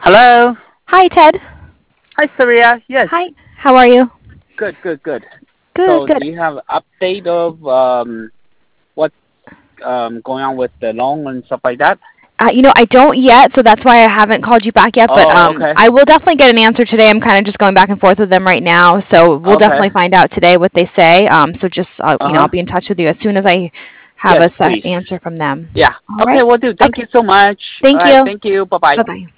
Hello. Hi, Ted. Hi, Saria. Yes. Hi. How are you? Good, good, good. Good, So, do good. you have update of what's going on with the loan and stuff like that? I don't yet, so that's why I haven't called you back yet. But Oh, okay. I will definitely get an answer today. I'm kind of just going back and forth with them right now, so we'll Okay. definitely find out today what they say. So just I'll Uh-huh. be in touch with you as soon as I have Yes, a set please. answer from them. Yeah. All Okay, right. will do. Thank Okay. you so much. All Thank right. you. Thank you. Bye-bye. Bye bye.